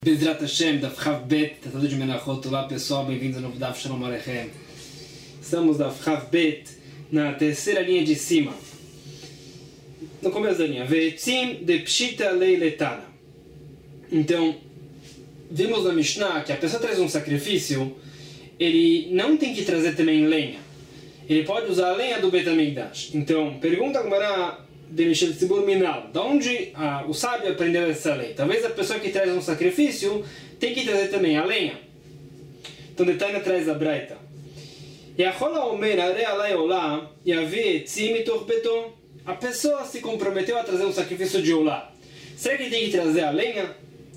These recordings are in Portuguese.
Bezrat Hashem, Daf Chav Bet, Tratado de Menachot. Olá pessoal, bem-vindos ao novo Daf Shalom Aleichem. Estamos na Daf Chav Bet, na terceira linha de cima. No começo da linha, Ve'etzim de Pshita Leiletana. Então, vimos na Mishnah que a pessoa traz um sacrifício, ele não tem que trazer também lenha. Ele pode usar a lenha do Bet HaMikdash. Então, pergunta agora de Mishel Tzibur Minal, da onde o sábio aprendeu essa lei? Talvez a pessoa que traz um sacrifício tem que trazer também a lenha. Então detalhe traz a Braita. A pessoa se comprometeu a trazer um sacrifício de olá. Será que tem que trazer a lenha?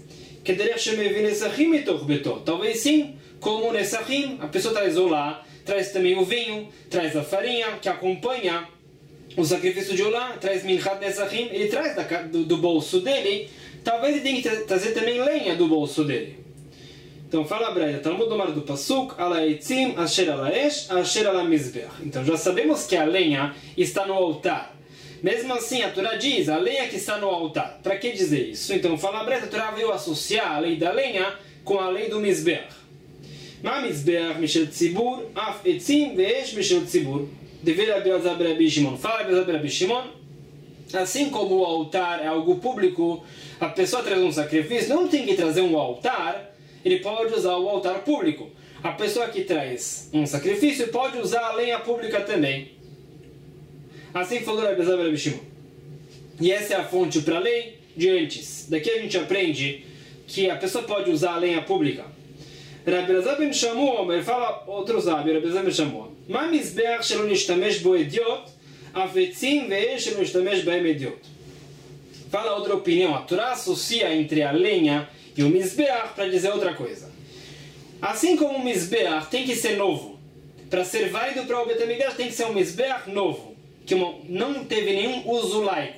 Talvez sim, como Nesachim, a pessoa traz olá, traz também o vinho, traz a farinha que acompanha o sacrifício de olá, traz Minchat Nesachim, ele traz do bolso dele, talvez ele tenha que trazer também lenha do bolso dele. Então fala a Braita, Talmud Omar do Pasuk, Ala Eitzim, Asher Ala Esh, Asher Ala Mizbeach. Então já sabemos que a lenha está no altar. Mesmo assim, a Torá diz, a lenha que está no altar. Para que dizer isso? Então fala a Braita, a Torá veio associar a lei da lenha com a lei do Mizbeach. Ma Mizbeach, Mishel Tzibur, Af Eitzim, Ve'esh Mishel Tzibur. Deveria Beazar Rabi Shimon. Fala Beazar Rabi Shimon. Assim como o altar é algo público, a pessoa traz um sacrifício, não tem que trazer um altar, ele pode usar o altar público. A pessoa que traz um sacrifício pode usar a lenha pública também. Assim falou Beazar Rabi Shimon. E essa é a fonte para a lei de antes. Daqui a gente aprende que a pessoa pode usar a lenha pública. Rabbi Elazar ben Shammua, ele fala outro sábio, Rabbi Elazar ben Shammua. Ma mizbeach shelo nishtamesh bo ediot, avetzim ve'esh shelo nishtamesh bahem ediot. Fala outra opinião, a Torá associa entre a lenha e o mizbeach para dizer outra coisa. Assim como o mizbeach tem que ser novo, para ser válido para o Bet HaMikdash tem que ser um mizbeach novo, que não teve nenhum uso laico.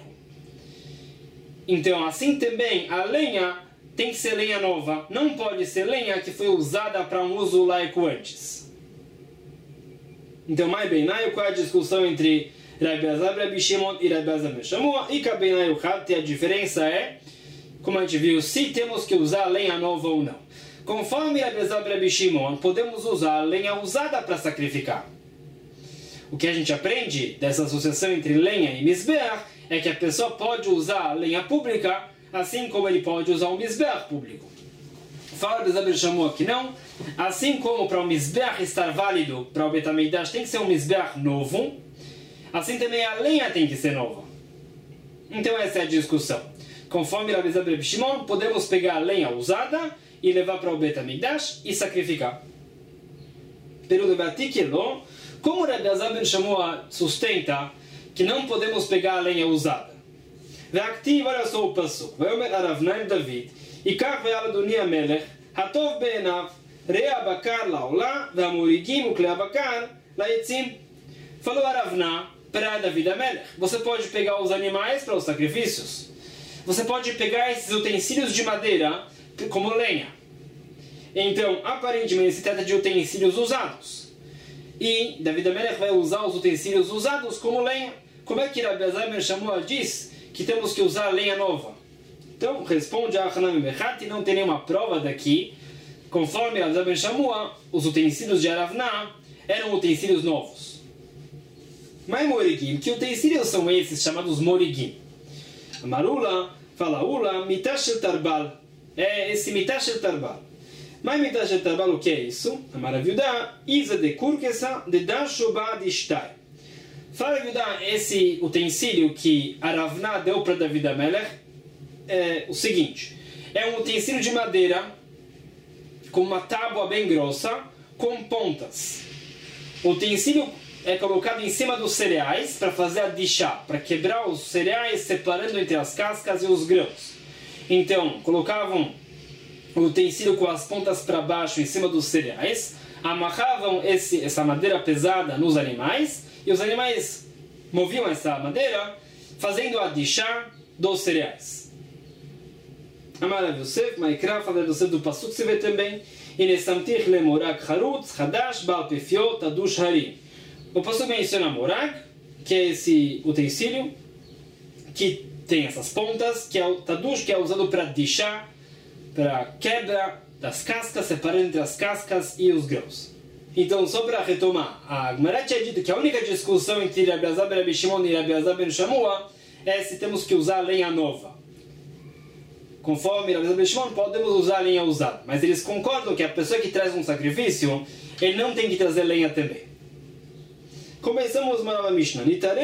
Então assim também a lenha tem que ser lenha nova, não pode ser lenha que foi usada para um uso laico antes. Então, mais bem, qual é a discussão entre Rabbi Elazar, Rabbi Shimon e Rabbi Elazar ben Shammua? E Kabeinai o Hat, a diferença é, como a gente viu, se temos que usar lenha nova ou não. Conforme Rabbi Elazar, Rabbi Shimon, podemos usar a lenha usada para sacrificar. O que a gente aprende dessa associação entre lenha e mizbeach é que a pessoa pode usar a lenha pública assim como ele pode usar um mizbeach público. Fala Rabbi Elazar ben Shammua que não. Assim como para o mizbeach estar válido para o Bet HaMikdash tem que ser um mizbeach novo, assim também a lenha tem que ser nova. Então essa é a discussão. Conforme Rabbi Elazar ben Shimon, podemos pegar a lenha usada e levar para o Bet HaMikdash e sacrificar. Pero debatikelo, como Rabbi Elazar ben Shammua sustenta que não podemos pegar a lenha usada? והכתיב, olha só o pasuk. ויאמר ארונה אל דוד, ייקח ויעל אדוני המלך, הטוב בעיניו, ראה הבקר לעולה, והמוריגים וכלי הבקר לעצים. Falou Aravná para David Amelech. Você pode pegar os animais para os sacrifícios. Você pode pegar esses utensílios de madeira como lenha. Então, aparentemente, se trata de utensílios usados. E David Amelech vai usar os utensílios usados como lenha. Como é que Rabbi Elazar ben Shammua diz que temos que usar lenha nova? Então, responde a Hanami Bechat, e não tem nenhuma prova daqui. Conforme Rabbi Elazar ben Shammua, os utensílios de Aravná eram utensílios novos. Mas morigim, que utensílios são esses chamados morigim? A Marula fala, Ula, mitash el tarbal. É esse mitash el tarbal. Mas mitash el tarbal, o que é isso? A Maravilha, Isa de Kurkesa de Dashoba de Shtai. Fala Yudá, esse utensílio que Aravná deu para David Amelech é o seguinte: é um utensílio de madeira com uma tábua bem grossa com pontas. O utensílio é colocado em cima dos cereais para fazer a dishá, para quebrar os cereais separando entre as cascas e os grãos. Então, colocavam o utensílio com as pontas para baixo em cima dos cereais, amarravam essa madeira pesada nos animais, e os animais moviam essa madeira, fazendo a dishá dos cereais. Amar Yosef, Maikra, fala Yosef do Pasuk, se vê também. Inesamtich le morag harutz, hadash, bal pefiot, adush harim. O Pasuk menciona morag, que é esse utensílio, que tem essas pontas, que é o tadush, que é usado para dishá, para quebra das cascas, separando entre as cascas e os grãos. Então, só para retomar, a Gemara tinha dito que a única discussão entre Rabi Elazar ben Rabi Shimon e Rabi Elazar ben Shamua é se temos que usar lenha nova. Conforme Rabi Elazar ben Shimon, podemos usar lenha usada. Mas eles concordam que a pessoa que traz um sacrifício, ele não tem que trazer lenha também. Começamos uma nova Mishnah.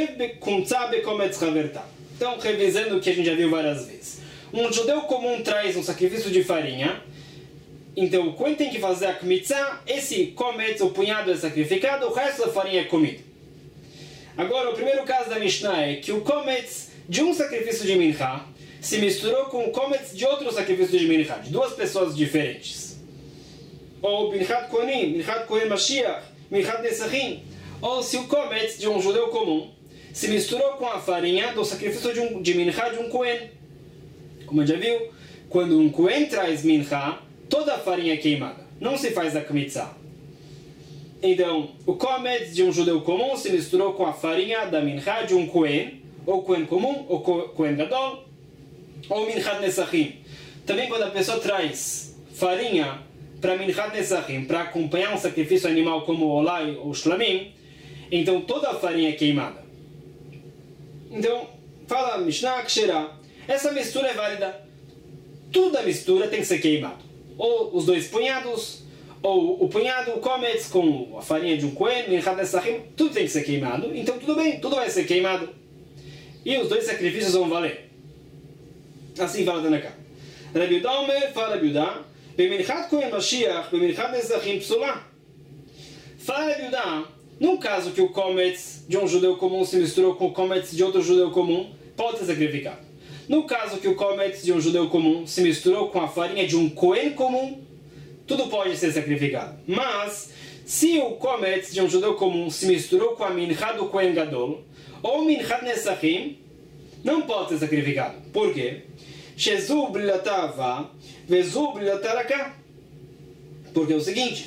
Então, revisando o que a gente já viu várias vezes. Um judeu comum traz um sacrifício de farinha. Então, o Kohen tem que fazer a kmitzah, esse kometz, o punhado é sacrificado, o resto da farinha é comido. Agora, o primeiro caso da Mishnah é que o kometz de um sacrifício de mincha se misturou com o kometz de outro sacrifício de mincha, de duas pessoas diferentes. Ou minchat Kohen Mashiach, minchat Nesachim. Ou se o kometz de um judeu comum se misturou com a farinha do sacrifício de mincha de um Kohen. Como já viu, quando um Kohen traz mincha, toda a farinha é queimada. Não se faz a kmitzah. Então, o kometz de um judeu comum se misturou com a farinha da mincha de um Kohen, ou Kohen comum, ou Kohen gadol, ou minchat nesachim. Também quando a pessoa traz farinha para minchat nesachim, para acompanhar um sacrifício animal como o olai ou shlamim, então toda a farinha é queimada. Então, fala Mishnah Kshera, essa mistura é válida. Toda a mistura tem que ser queimado. Ou os dois punhados, ou o punhado, o kometz com a farinha de um Kohen, minchat nesachim, tudo tem que ser queimado. Então tudo bem, tudo vai ser queimado. E os dois sacrifícios vão valer. Assim fala Tanakh. Rabi Yehuda Omer, fala Rabi Yehuda, beminchat Kohen Mashiach, beminchat nesachim psulá. Fala Rabi Yehuda, num caso que o kometz de um judeu comum se misturou com o kometz de outro judeu comum, pode ser sacrificado. No caso que o kometz de um judeu comum se misturou com a farinha de um Kohen comum, tudo pode ser sacrificado. Mas, se o kometz de um judeu comum se misturou com a mincha do Kohen gadol, ou minchat nesachim, não pode ser sacrificado. Por quê? Shezu brilatava, vezu brilataraka. Porque é o seguinte,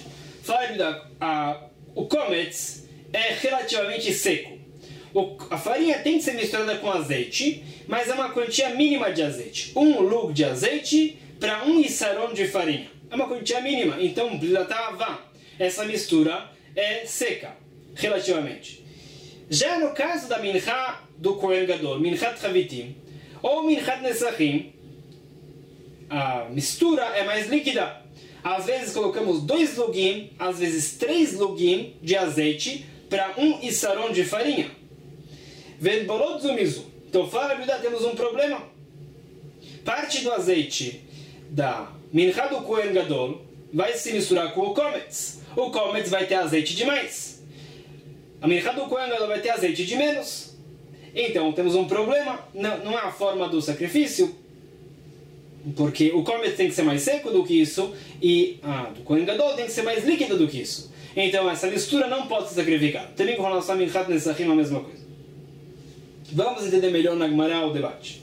o kometz é relativamente seco. A farinha tem que ser misturada com azeite, mas é uma quantia mínima de azeite. 1 lug de azeite para 1 isaron de farinha. É uma quantia mínima. Então, essa mistura é seca, relativamente. Já no caso da mincha do Kohen Gadol, minchat chavitim, ou minchat nesachim, a mistura é mais líquida. Às vezes colocamos 2 lugim, às vezes 3 lugim de azeite para 1 isaron de farinha. Então, fala, temos um problema. Parte do azeite da mincha do Kohen Gadol vai se misturar com o kometz. O kometz vai ter azeite demais. A mincha do Kohen Gadol vai ter azeite de menos. Então, temos um problema. Não é a forma do sacrifício, porque o kometz tem que ser mais seco do que isso e a do Kohen Gadol tem que ser mais líquida do que isso. Então, essa mistura não pode ser sacrificada. Também com relação a minchat nesachim, a mesma coisa. Vamos entender melhor na Gemara o debate.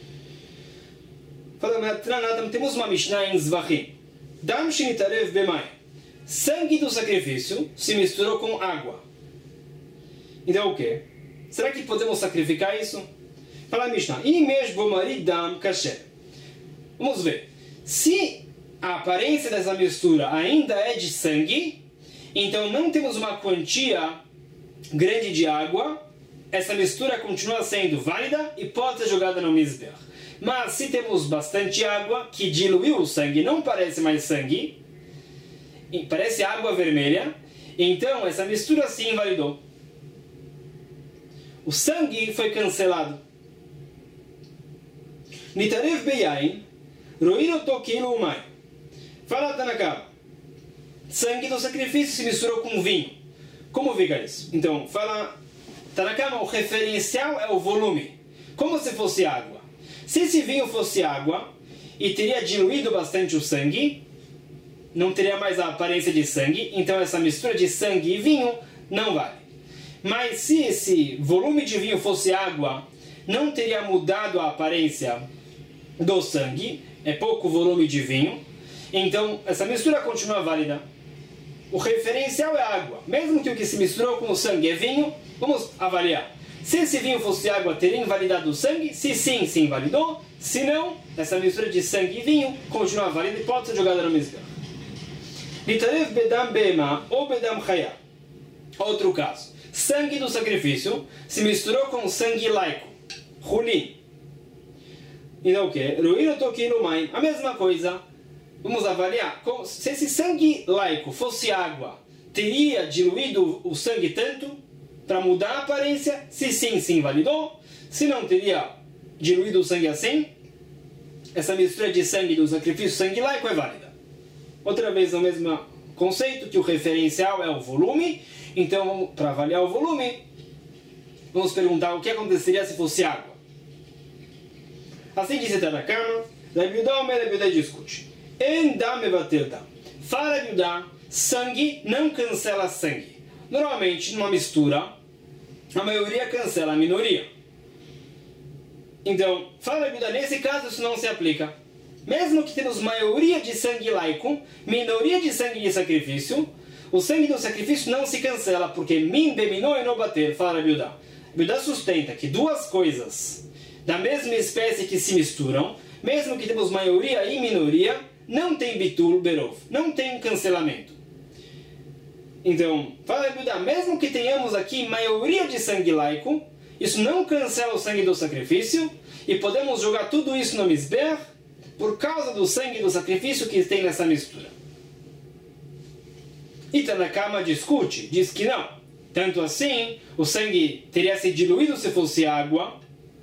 Temos uma Mishnah em Zvachim. Dam shinitarev bemai. Sangue do sacrifício se misturou com água. Então o quê? Será que podemos sacrificar isso? Fala a Mishnah. Imesh bomari dam kasher. Vamos ver. Se a aparência dessa mistura ainda é de sangue, então não temos uma quantia grande de água, essa mistura continua sendo válida e pode ser jogada no mizbeach. Mas se temos bastante água que diluiu o sangue, não parece mais sangue, parece água vermelha, então essa mistura se invalidou. O sangue foi cancelado. Nitarev beyain, roiroto kilu umai. Fala Tanakh. Sangue do sacrifício se misturou com vinho. Como fica isso? Então, fala Tanakh, o referencial é o volume, como se fosse água. Se esse vinho fosse água e teria diluído bastante o sangue, não teria mais a aparência de sangue, então essa mistura de sangue e vinho não vale. Mas se esse volume de vinho fosse água, não teria mudado a aparência do sangue, é pouco volume de vinho, então essa mistura continua válida. O referencial é água. Mesmo que o que se misturou com o sangue é vinho, vamos avaliar. Se esse vinho fosse água, teria invalidado o sangue? Se sim, se invalidou. Se não, essa mistura de sangue e vinho continua válida e pode ser jogada no Mizbeach. Nitarev bedam beema ou bedam chaya. Outro caso. Sangue do sacrifício se misturou com sangue laico. Hulin. Então o que? Ruíno toquino mãe. A mesma coisa. Vamos avaliar. Se esse sangue laico fosse água, teria diluído o sangue tanto para mudar a aparência? Se sim, se invalidou. Se não, teria diluído o sangue assim. Essa mistura de sangue do sacrifício, sangue laico, é válida. Outra vez, o mesmo conceito, que o referencial é o volume. Então, para avaliar o volume, vamos perguntar o que aconteceria se fosse água. Assim disse Tanakama, Rabi Yudá Omer, Rabi Yudá discute. En dam mevatel dam. Fala Rabi Yudá, sangue não cancela sangue. Normalmente, numa mistura, a maioria cancela a minoria. Então, fala Rabi Yudá, nesse caso isso não se aplica. Mesmo que temos maioria de sangue laico, minoria de sangue de sacrifício, o sangue do sacrifício não se cancela, porque min beminou e não bater, fala Rabi Yudá. Rabi Yudá sustenta que duas coisas da mesma espécie que se misturam, mesmo que temos maioria e minoria, não tem bitul berov, não tem cancelamento. Então, fala Rabi Yudá, mesmo que tenhamos aqui maioria de sangue laico, isso não cancela o sangue do sacrifício, e podemos jogar tudo isso no Mizbeach por causa do sangue do sacrifício que tem nessa mistura. E Tanakama discute, diz que não. Tanto assim, o sangue teria se diluído se fosse água,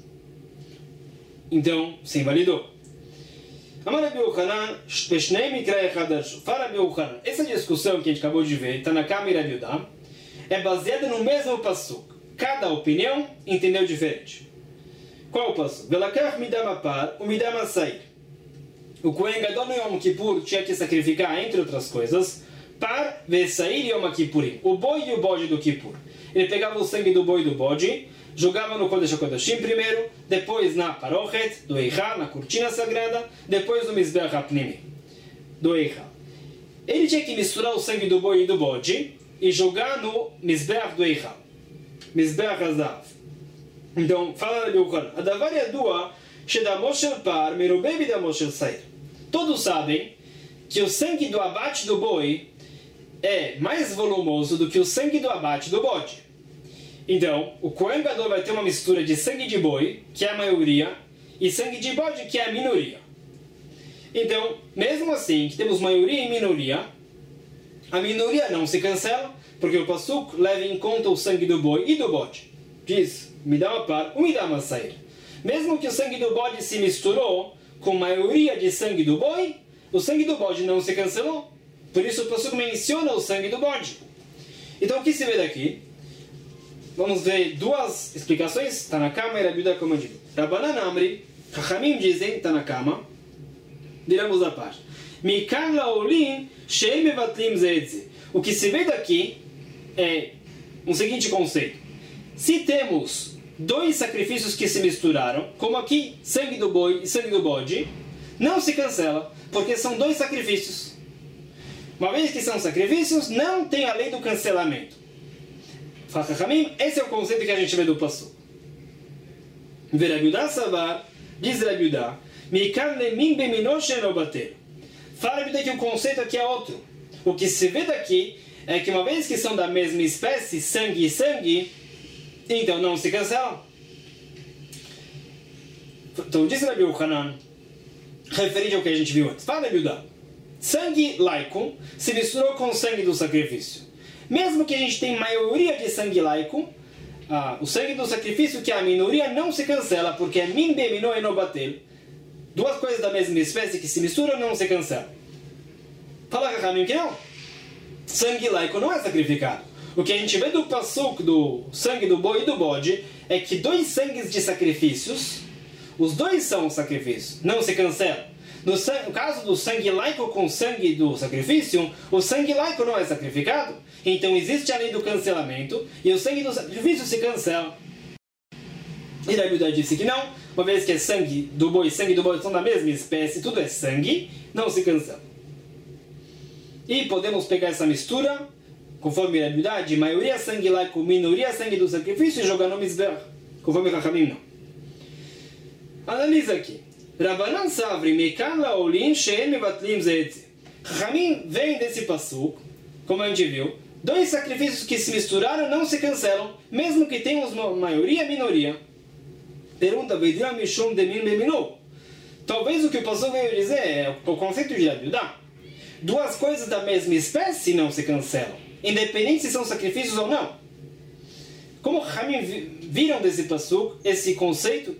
então se invalidou. Amar Rabi Yochanan, Peshnei Mikra Echad Arshu. Fala Rabi Yochanan, essa discussão que a gente acabou de ver, Tanakama e Rabi Yudá, é baseada no mesmo passuk. Cada opinião entendeu diferente. Qual o passuk? Velakach midam apar, o midam asair. O Kohen Gadol no Yom Kippur tinha que sacrificar, entre outras coisas, par vesair Yom Kippurim, o boi e o bode do Kippur. Ele pegava o sangue do boi e do bode, jogava no Kodesh HaKodashim primeiro, depois na Parochet, do Eichal, na cortina sagrada, depois no Mizbeach HaPnimi, do Eichal. Ele tinha que misturar o sangue do boi e do bode e jogar no Mizbeach do Eichal, Mizbeach Hazav. Então, fala Rabi Yochanan, Adavar yadua shedamo shel par merubei bidamo shel sair. Todos sabem que o sangue do abate do boi é mais volumoso do que o sangue do abate do bode. Então, o Kohen Gadol vai ter uma mistura de sangue de boi, que é a maioria, e sangue de bode, que é a minoria. Então, mesmo assim, que temos maioria e minoria, a minoria não se cancela, porque o Pasuk leva em conta o sangue do boi e do bode. Diz, me dá uma par, me dá uma sair. Mesmo que o sangue do bode se misturou com maioria de sangue do boi, o sangue do bode não se cancelou. Por isso o Pasuk menciona o sangue do bode. Então o que se vê daqui? Vamos ver duas explicações. Tanakama e Rabi Yudá, como eu digo. Rabbanan Amri, Chachamim dizem, Tanakama, viramos a página. Mikan laolim sheim mevatlim zeedze. O que se vê daqui é um seguinte conceito. Se temos dois sacrifícios que se misturaram, como aqui, sangue do boi e sangue do bode, não se cancela, porque são dois sacrifícios. Uma vez que são sacrifícios, não tem a lei do cancelamento. Fala Chachamim, esse é o conceito que a gente vê do Pasuk. Rabi Yudá Savar, diz Rabi Yudá, Mikan lemin beminoshe no bater. Fala Rabi Yudá que o conceito aqui é outro. O que se vê daqui é que uma vez que são da mesma espécie, sangue e sangue, então não se cancelam. Então diz Rabi Yochanan, referente ao que a gente viu antes. Fala Rabi Yudá, sangue laico se misturou com o sangue do sacrifício. Mesmo que a gente tenha maioria de sangue laico, o sangue do sacrifício, que é a minoria, não se cancela, porque é min beminou e no batel. Duas coisas da mesma espécie que se misturam não se cancelam. Fala Chachamim que não. Sangue laico não é sacrificado. O que a gente vê do pasuk, do sangue do boi e do bode, é que dois sangues de sacrifícios, os dois são sacrifícios, não se cancelam. No caso do sangue laico com sangue do sacrifício, o sangue laico não é sacrificado, então existe a lei do cancelamento e o sangue do sacrifício se cancela. E Rabi Yudá disse que não, uma vez que é sangue do boi e sangue do bode são da mesma espécie, tudo é sangue, não se cancela. E podemos pegar essa mistura, conforme Rabi Yudá, de maioria sangue laico, minoria sangue do sacrifício e jogar no Mizbeach, conforme Chachamim não. Analisa aqui. Rabanan Savri, Mekan Laolin, She'en Mevatlim Zeetze. Rahamim vem desse passuco, como a gente viu, dois sacrifícios que se misturaram não se cancelam, mesmo que tenham uma maioria e minoria. Pergunta, Veidiram Mishum Demin Beminu. Talvez o que o passuco veio dizer é o conceito de Yadudá. Duas coisas da mesma espécie não se cancelam, independente se são sacrifícios ou não. Como Rahamim viram desse passuco esse conceito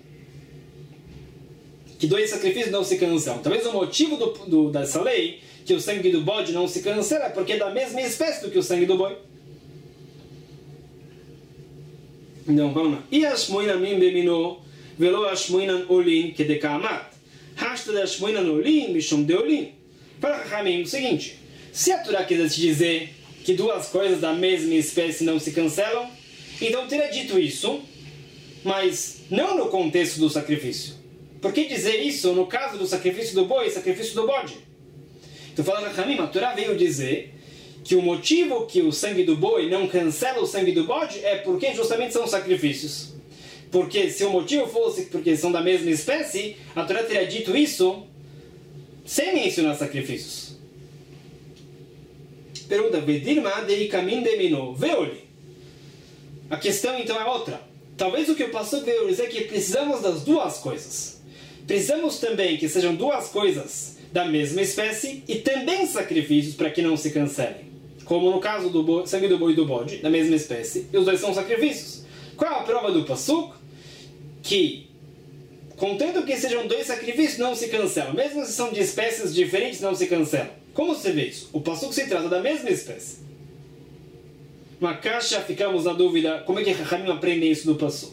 que dois sacrifícios não se cancelam? Talvez o motivo dessa lei, que o sangue do bode não se cancela, é porque é da mesma espécie do que o sangue do boi. Então, vamos lá. E Ashmoinan min bemino, velo Ashmoinan olin, que de Kaamat. Hashta de Ashmoinan olin, mishum de olin. Para Rahamim, o seguinte: se a Torá quiser te dizer que duas coisas da mesma espécie não se cancelam, então teria dito isso, mas não no contexto do sacrifício. Por que dizer isso no caso do sacrifício do boi e sacrifício do bode? Então, falando Rahamim, a Torá veio dizer que o motivo que o sangue do boi não cancela o sangue do bode é porque justamente são sacrifícios. Porque se o motivo fosse porque são da mesma espécie, a Torá teria dito isso sem mencionar sacrifícios. Pergunta, Vedirma de Ikamin de Mino, Veoli. A questão então é outra. Talvez o que o pastor veio dizer é que precisamos das duas coisas. Precisamos também que sejam duas coisas da mesma espécie e também sacrifícios para que não se cancelem. Como no caso do sangue do boi e do bode, da mesma espécie, e os dois são sacrifícios. Qual é a prova do pasuk? Que, contanto que sejam dois sacrifícios, não se cancelam. Mesmo se são de espécies diferentes, não se cancelam. Como você vê isso? O pasuk se trata da mesma espécie. Uma caixa, ficamos na dúvida, como é que Rahamim aprende isso do pasuk?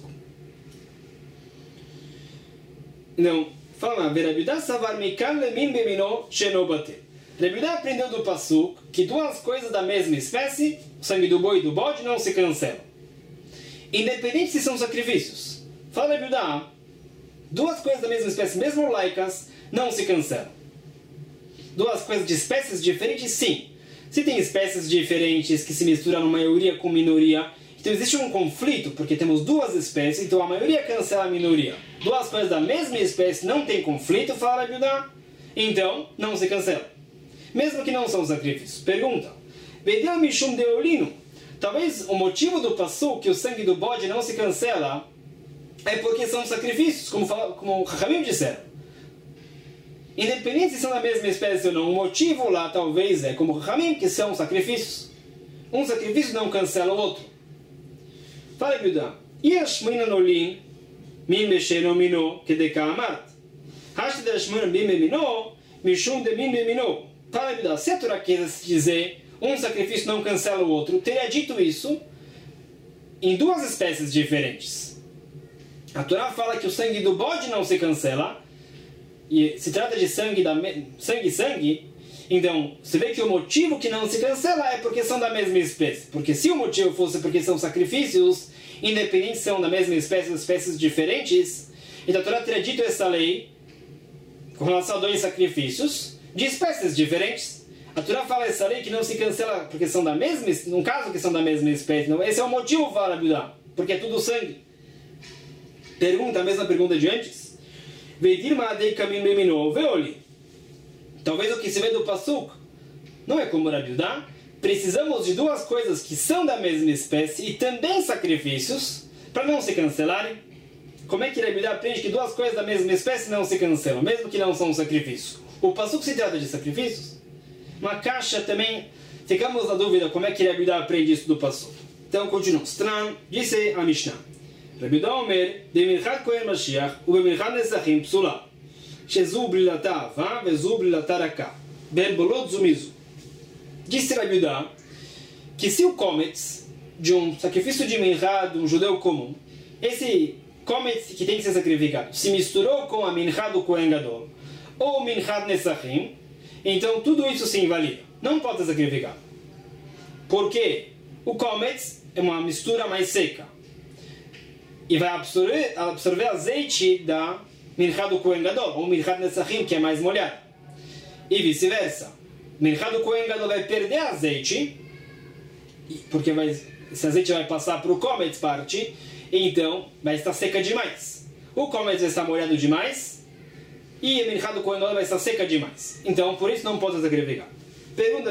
Então, fala, Verabidá savar mikal lemin bemino shenobate. Rabidá aprendeu do pasuk que duas coisas da mesma espécie, o sangue do boi e do bode, não se cancelam. Independente se são sacrifícios. Fala Rabidá, duas coisas da mesma espécie, mesmo laicas, não se cancelam. Duas coisas de espécies diferentes, sim. Se tem espécies diferentes que se misturam na maioria com minoria, então existe um conflito, porque temos duas espécies, então a maioria cancela a minoria. Duas coisas da mesma espécie não tem conflito, fala Rabidá, então não se cancela. Mesmo que não são sacrifícios. Pergunta, Vedeu Mishum Deolino. Talvez o motivo do pasuk que o sangue do bode não se cancela é porque são sacrifícios, como Rahamim disseram. Independente se são da mesma espécie ou não, o motivo lá talvez é como Rahamim, que são sacrifícios. Um sacrifício não cancela o outro. Fala Yudá, Yashminan olin, min mesheno mino, que de Kaamat. Hashti de Yashminan bin mino, mishum de min mino. Fala Yudá, se a Torá quisesse dizer um sacrifício não cancela o outro, teria dito isso em duas espécies diferentes. A Torá fala que o sangue do bode não se cancela, e se trata de sangue, então você vê que o motivo que não se cancela é porque são da mesma espécie. Porque se o motivo fosse porque são sacrifícios, independente se são da mesma espécie ou espécies diferentes, então a Torá teria dito essa lei com relação a dois sacrifícios de espécies diferentes. A Torá fala essa lei que não se cancela porque são da mesma, num caso que são da mesma espécie. Não, esse é o motivo, fala Rabidá, porque é tudo sangue. Pergunta, a mesma pergunta de antes. Veidir ma'adei kamin bemino, veoli. Talvez o que se vê do pasuk não é como Rabidá. Precisamos de duas coisas que são da mesma espécie e também sacrifícios para não se cancelarem. Como é que Rabidá aprende que duas coisas da mesma espécie não se cancelam, mesmo que não são sacrifícios? O pasuk se trata de sacrifícios? Uma caixa também, ficamos na dúvida como é que Rabidá aprende isso do pasuk. Então continuamos. Tran, disse a Mishnah. Rabidá Omer, de Minchad Kohen Mashiach, ube Minchad Nesachim Psula. Shezu brilata ava, vezu brilata raka. Ben bolot zumizu. Disse Rabidá que se o cometz de um sacrifício de Minchad, de um judeu comum, esse cometz que tem que ser sacrificado, se misturou com a Minchad do Kohen Gadol, ou Minchad Nesachim, então tudo isso se invalida. Não pode ser sacrificado. Porque o cometz é uma mistura mais seca. E vai absorver azeite da Minchad do Kohen Gadol, ou Minchad Nesachim, que é mais molhada. E vice-versa. Minchad do Kohen Gadol vai perder azeite, porque esse azeite vai passar para o cometz parte, então vai estar seca demais. O cometz vai estar molhado demais, e a minchá do Kohen Gadol vai estar seca demais. Então, por isso não pode sacrificar. Pergunta,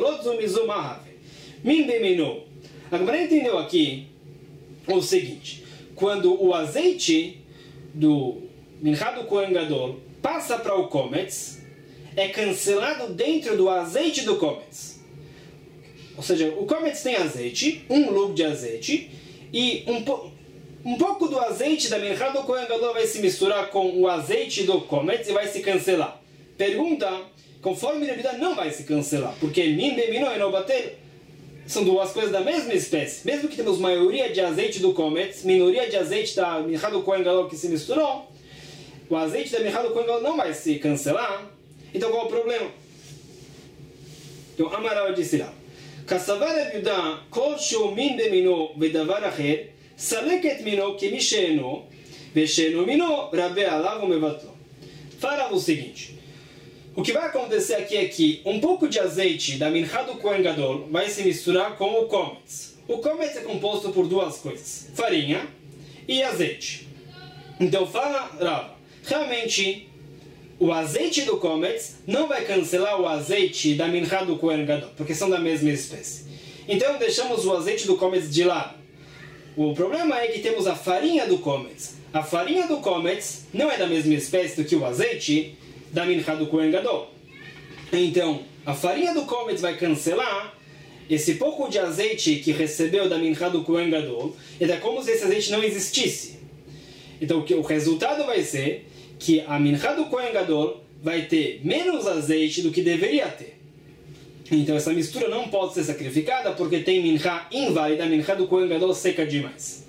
Min beminu. A Gemara entendeu aqui o seguinte: quando o azeite do minchá do Kohen Gadol passa para o Kometz, é cancelado dentro do azeite do Kometz. Ou seja, o Kometz tem azeite, um lug de azeite, e um pouco do azeite da minchá do Kohen Gadol vai se misturar com o azeite do Kometz e vai se cancelar. Pergunta, conforme a vida não vai se cancelar, porque min beminu e no bater são duas coisas da mesma espécie. Mesmo que temos maioria de azeite do Kometz, minoria de azeite da minchá do Kohen Gadol que se misturou, o azeite da minchá do Kohen Gadol não vai se cancelar. Então qual é o problema? Então Amaral disse lá: Kassavar Yehuda kol shu min beminu vedavar acher saleket mino kemi she'eno ve'she'eno mino rabe alav umevatlo. Fala o seguinte: o que vai acontecer aqui é que um pouco de azeite da minchá do Kohen Gadol vai se misturar com o Kometz. O Kometz é composto por duas coisas: farinha e azeite. Então fala Rav, realmente o azeite do Kometz não vai cancelar o azeite da minchá do Kohen Gadol, porque são da mesma espécie. Então deixamos o azeite do Kometz de lado. O problema é que temos a farinha do Kometz. A farinha do Kometz não é da mesma espécie do que o azeite da minchá do Kohen Gadol. Então, a farinha do Kometz vai cancelar esse pouco de azeite que recebeu da minchá do Kohen Gadol, e é como se esse azeite não existisse. Então, o resultado vai ser que a minchá do Kohen Gadol vai ter menos azeite do que deveria ter. Então, essa mistura não pode ser sacrificada porque tem minchá inválida, a minchá do Kohen Gadol seca demais.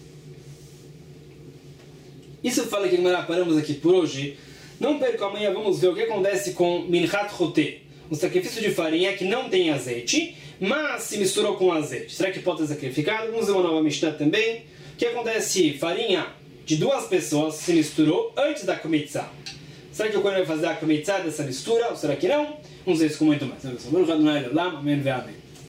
Isso fala que nós paramos aqui por hoje. Não perca, amanhã vamos ver o que acontece com Minchat Choté, um sacrifício de farinha que não tem azeite, mas se misturou com azeite. Será que pode ser sacrificado? Vamos ver uma nova Mishnah também. O que acontece se farinha de duas pessoas se misturou antes da Kmitzah? Será que o Kohen vai fazer a Kmitzah dessa mistura ou será que não? Vamos ver isso com muito mais. Amém.